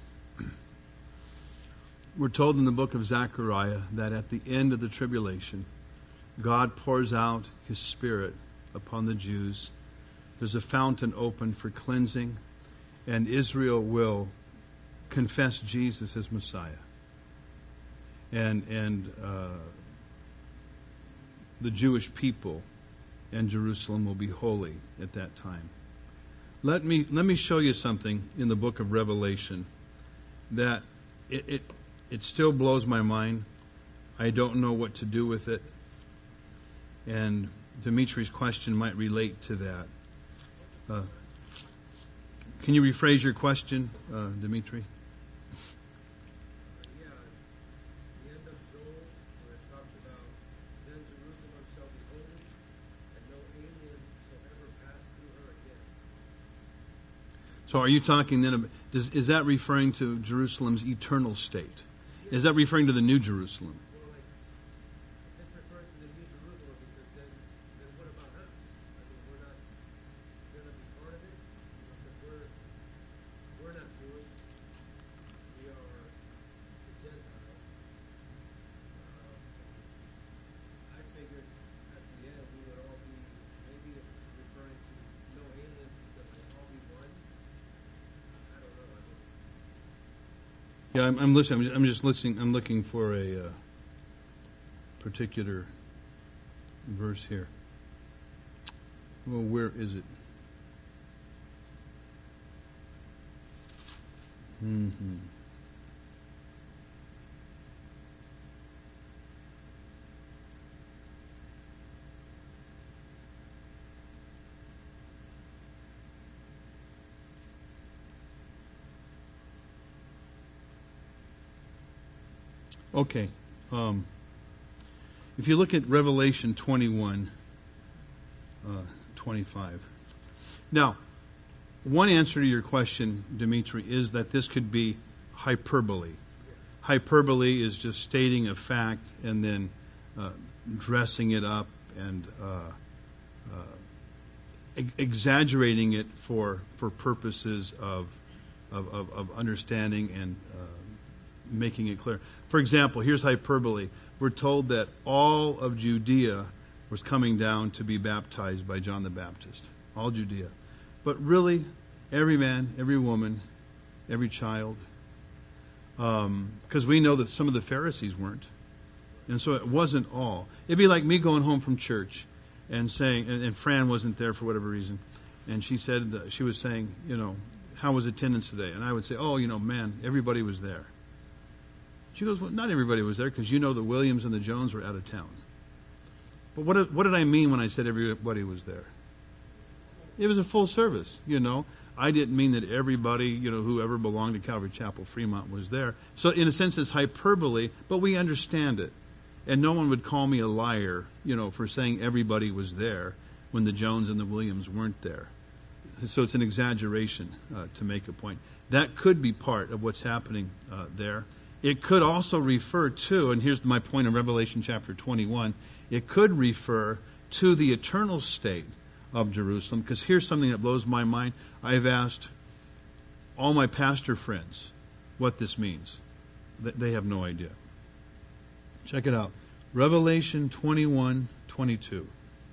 we're told in the book of Zechariah that at the end of the tribulation, God pours out his Spirit upon the Jews. There's a fountain open for cleansing, and Israel will confess Jesus as Messiah. And and uh, the Jewish people and Jerusalem will be holy at that time. Let me let me show you something in the book of Revelation that it it, it still blows my mind. I don't know what to do with it. And Dimitri's question might relate to that. Uh, can you rephrase your question, uh, Dimitri? Uh, yeah, the end of Joel, where it talks about, then Jerusalem shall be holy, and no alien shall ever pass through her again. So are you talking then, about, does, is that referring to Jerusalem's eternal state? Is that referring to the New Jerusalem? Well, like, Yeah, I'm, I'm listening. I'm just listening. I'm looking for a uh, particular verse here. Well, where is it? Mm-hmm. Okay. Um, if you look at Revelation twenty-one, uh, twenty-five. Now, one answer to your question, Dimitri, is that this could be hyperbole. Hyperbole is just stating a fact and then uh, dressing it up and uh, uh, e- exaggerating it for for purposes of of, of, of understanding and uh, making it clear. For example, here's hyperbole. We're told that all of Judea was coming down to be baptized by John the Baptist. All Judea. But really, every man, every woman, every child, because um, we know that some of the Pharisees weren't. And so it wasn't all. It'd be like me going home from church and saying, and, and Fran wasn't there for whatever reason, and she said, uh, she was saying, you know, how was attendance today? And I would say, oh, you know, man, everybody was there. She goes, well, not everybody was there because you know the Williams and the Jones were out of town. But what, what did I mean when I said everybody was there? It was a full service, you know. I didn't mean that everybody, you know, whoever belonged to Calvary Chapel Fremont was there. So in a sense it's hyperbole, but we understand it. And no one would call me a liar, you know, for saying everybody was there when the Jones and the Williams weren't there. So it's an exaggeration uh, to make a point. That could be part of what's happening uh, there. It could also refer to, and here's my point in Revelation chapter twenty-one, it could refer to the eternal state of Jerusalem, because here's something that blows my mind. I've asked all my pastor friends what this means. They have no idea. Check it out. Revelation twenty-one twenty-two.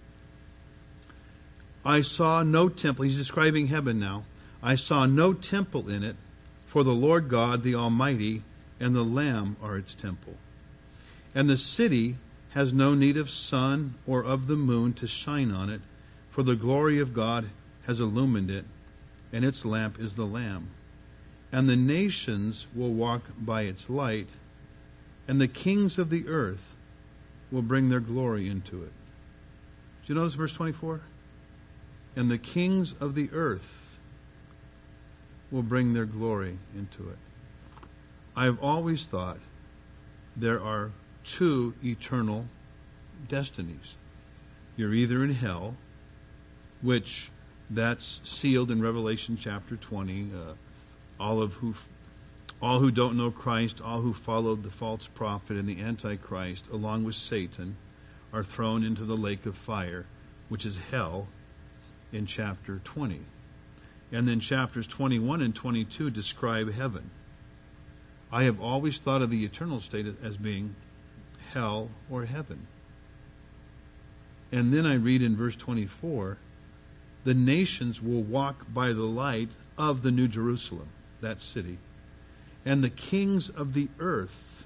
I saw no temple. He's describing heaven now. I saw no temple in it, for the Lord God, the Almighty, and the Lamb are its temple. And the city has no need of sun or of the moon to shine on it, for the glory of God has illumined it, and its lamp is the Lamb. And the nations will walk by its light, and the kings of the earth will bring their glory into it. Do you notice verse twenty-four? And the kings of the earth will bring their glory into it. I've always thought there are two eternal destinies. You're either in hell, which that's sealed in Revelation chapter twenty. Uh, all of who, all who don't know Christ, all who followed the false prophet and the Antichrist, along with Satan, are thrown into the lake of fire, which is hell, in chapter twenty. And then chapters twenty-one and twenty-two describe heaven. I have always thought of the eternal state as being hell or heaven. And then I read in verse twenty-four, the nations will walk by the light of the New Jerusalem, that city, and the kings of the earth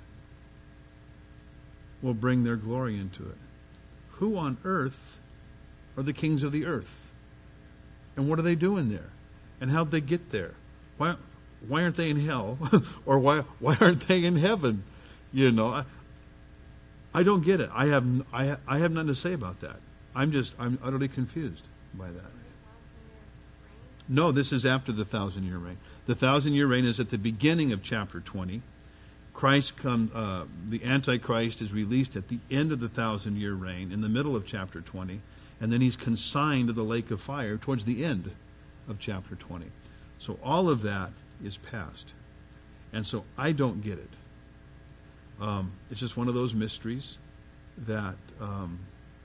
will bring their glory into it. Who on earth are the kings of the earth? And what are they doing there? And how'd they get there? Why why aren't they in hell? Or why why aren't they in heaven? You know, I, I don't get it. I have I I have nothing to say about that. I'm just I'm utterly confused by that. No, this is after the thousand year reign. The thousand year reign is at the beginning of chapter twenty. Christ come, uh, the Antichrist is released at the end of the thousand year reign, in the middle of chapter twenty, and then he's consigned to the lake of fire towards the end of chapter twenty. So all of that is past, and so I don't get it. Um, it's just one of those mysteries that um,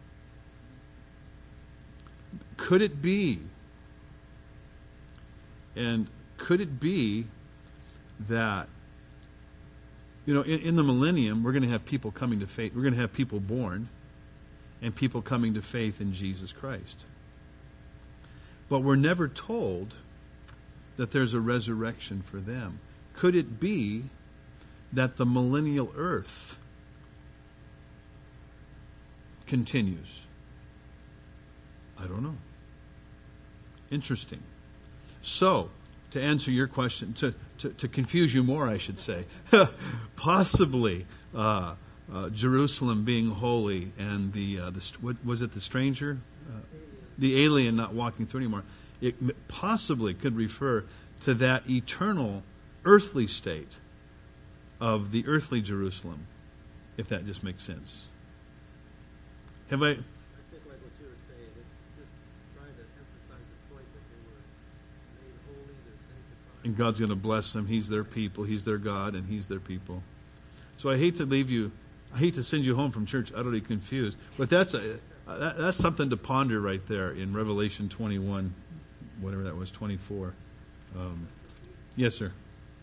could it be, and could it be that, you know, in, in the millennium, we're going to have people coming to faith. We're going to have people born and people coming to faith in Jesus Christ. But we're never told that there's a resurrection for them. Could it be that the millennial earth continues? I don't know. Interesting. So, to answer your question, to, to, to confuse you more, I should say, possibly uh, uh, Jerusalem being holy and the, uh, the what, was it the stranger? Uh, the alien not walking through anymore. It possibly could refer to that eternal earthly state of the earthly Jerusalem, if that just makes sense. Have I... I think like what you were saying, it's just trying to emphasize the point that they were made holy, they're sanctified. And God's going to bless them. He's their people. He's their God, and He's their people. So I hate to leave you, I hate to send you home from church utterly confused, but that's a that, that's something to ponder right there in Revelation twenty-one, whatever that was, twenty-four. Um, yes, sir.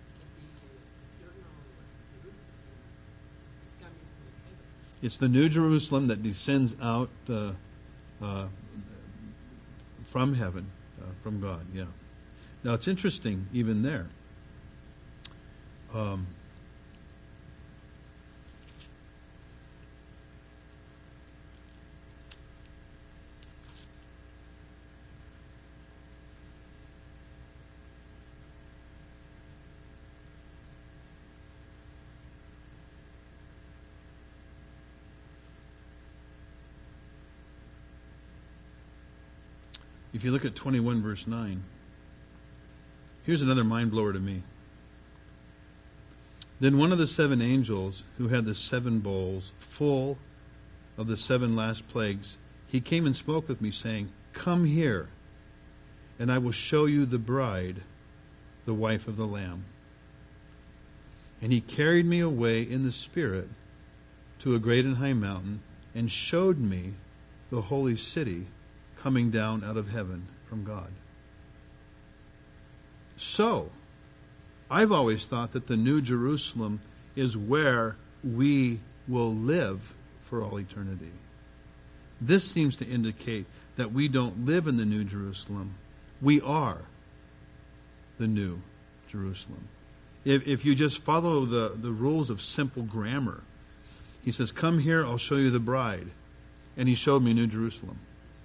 It's the New Jerusalem that descends out uh, uh, from heaven, uh, from God, yeah. Now, it's interesting, even there. Um, if you look at twenty-one, verse nine, here's another mind blower to me. Then one of the seven angels who had the seven bowls full of the seven last plagues, he came and spoke with me, saying, "Come here, and I will show you the bride, the wife of the Lamb." And he carried me away in the Spirit to a great and high mountain, and showed me the holy city coming down out of heaven from God. So, I've always thought that the New Jerusalem is where we will live for all eternity. This seems to indicate that we don't live in the New Jerusalem. We are the New Jerusalem. If, if you just follow the, the rules of simple grammar, he says, "Come here, I'll show you the bride." And he showed me New Jerusalem.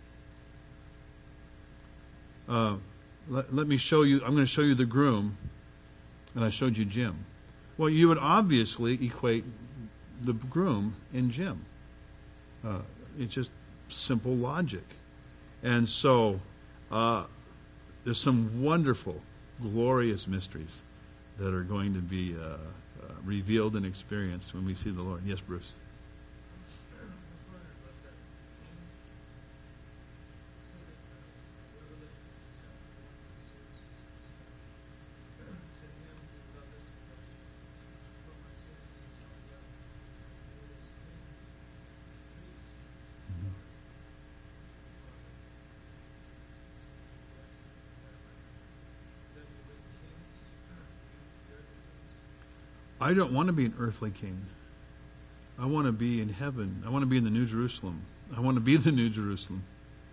Uh, let, let me show you, I'm going to show you the groom. And I showed you Jim. Well, you would obviously equate the groom and Jim. Uh, it's just simple logic. And so uh, there's some wonderful, glorious mysteries that are going to be uh, uh, revealed and experienced when we see the Lord. Yes, Bruce? I don't want to be an earthly king. I want to be in heaven. I want to be in the New Jerusalem. I want to be the New Jerusalem.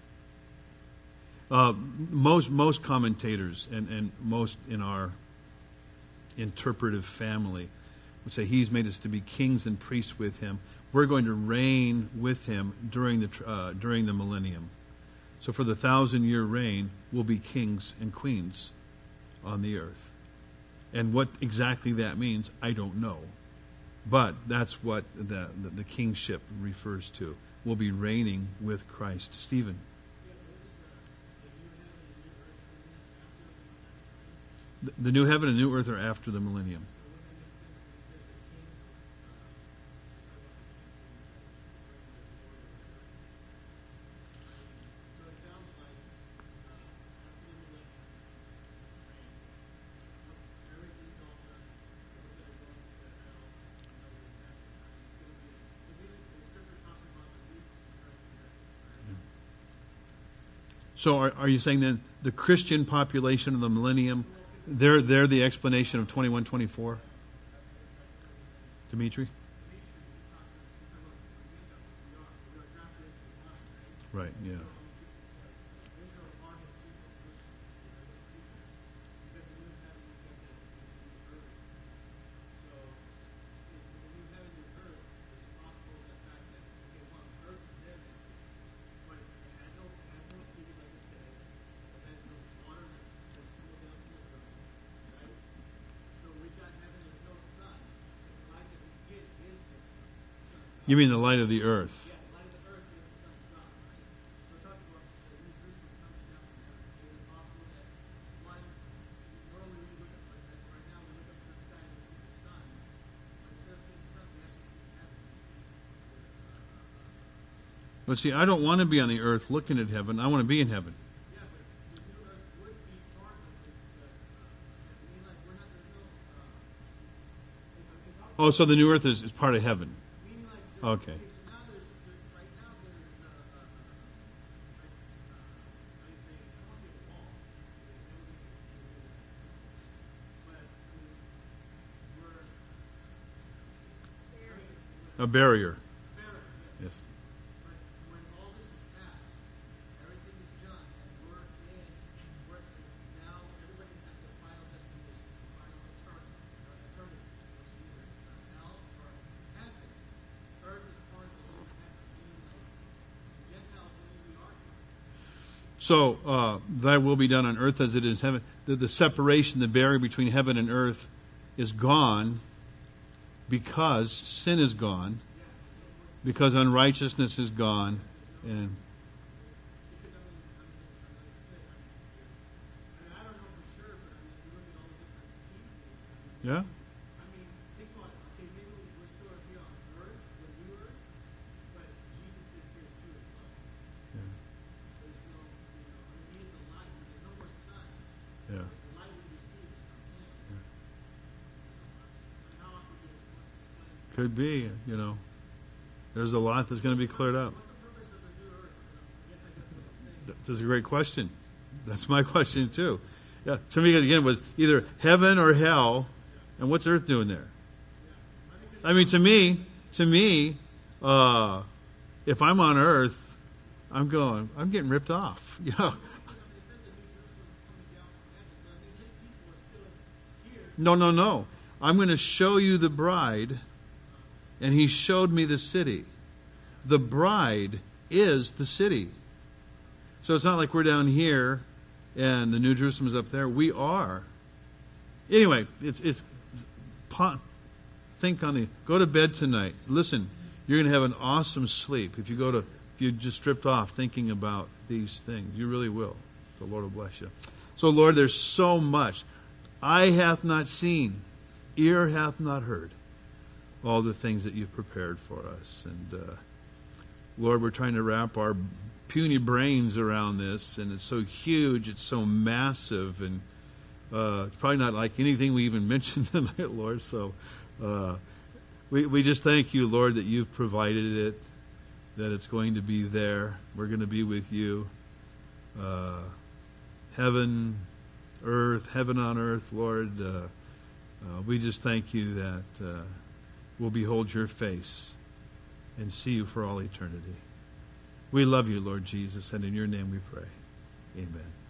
Uh, most most commentators and, and most in our interpretive family would say He's made us to be kings and priests with Him. We're going to reign with Him during the uh, during the millennium. So for the thousand year reign, we'll be kings and queens on the earth. And what exactly that means, I don't know. But that's what the, the, the kingship refers to. We'll be reigning with Christ. Stephen. The, the new heaven and new earth are after the millennium. So are, are you saying then the Christian population of the millennium, they're, they're the explanation of twenty-one twenty-four? Dimitri? Right, yeah. You mean the light of the earth? Yeah, the light of the earth is the Son of God, right? So it talks about the New Jerusalem coming down from heaven. Is it possible that one, normally we look up, like like right now, we look up to the sky and we see the sun, but instead of seeing the sun, we actually see heaven. We see the, uh, uh, But see, I don't want to be on the earth looking at heaven. I want to be in heaven. yeah, but the new earth would be part of the, the uh, I mean, like, we're not, there's no, uh, it, it's also, Oh, so the new earth is, is part of heaven. meaning like, the, Okay. okay, so now there's, there, right now there's, uh, uh, uh, like, uh, how do you say, I don't want to say a wall, because that would make it, that would make it, but, I mean, we're, I mean, A barrier. barrier, yes. Yes. But when all this is passed, everything is done, and we're in, we're now everybody has the final destination, the final eternity, uh, eternity, which is either uh, hell or heaven. Earth is part of the new heaven, meaning like the Gentiles will only are here. So, uh, thy will be done on earth as it is in heaven. The, the separation, the barrier between heaven and earth is gone because sin is gone, Yeah, no more, because unrighteousness is gone, and because I mean, I mean, it's, I mean, like I said, I mean, I mean, I don't know for sure, but I mean, if you look at all the different pieces, I mean, yeah, I mean, think about it. Okay, maybe we're still here on earth, the new earth, but Jesus is here too as well. yeah, There's no, you know, I mean, he is the light. There's no more sun. yeah. The light we receive is from him. You know, I mean, how else would you explain? explain Could be, you know. There's a lot that's going to be cleared up. What's the purpose of the new earth? You know, I guess I guess what I'm saying. That's a great question. That's my question too. Yeah, to me again was either heaven or hell, and what's earth doing there? Yeah. I mean, 'cause I mean, to me, to me, uh, if I'm on earth, I'm going, I'm getting ripped off. You know. because, I mean, it says the New Jerusalem is coming down from heaven, so that means his people are still here. No, no, no. I'm going to show you the bride, and he showed me the city. The bride is the city. So it's not like we're down here and the New Jerusalem is up there. We are. Anyway, it's it's think on the go to bed tonight. Listen, you're going to have an awesome sleep if you go to if you just stripped off thinking about these things. You really will. The Lord will bless you. So Lord, there's so much. Eye hath not seen, ear hath not heard all the things that you've prepared for us. And uh, Lord, we're trying to wrap our puny brains around this, and it's so huge, it's so massive, and uh, it's probably not like anything we even mentioned tonight, Lord. So uh, we we just thank you, Lord, that you've provided it, that it's going to be there. We're going to be with you. Uh, heaven, earth, heaven on earth, Lord. Uh, uh, we just thank you that uh, we'll behold your face and see you for all eternity. We love you, Lord Jesus, and in your name we pray. Amen.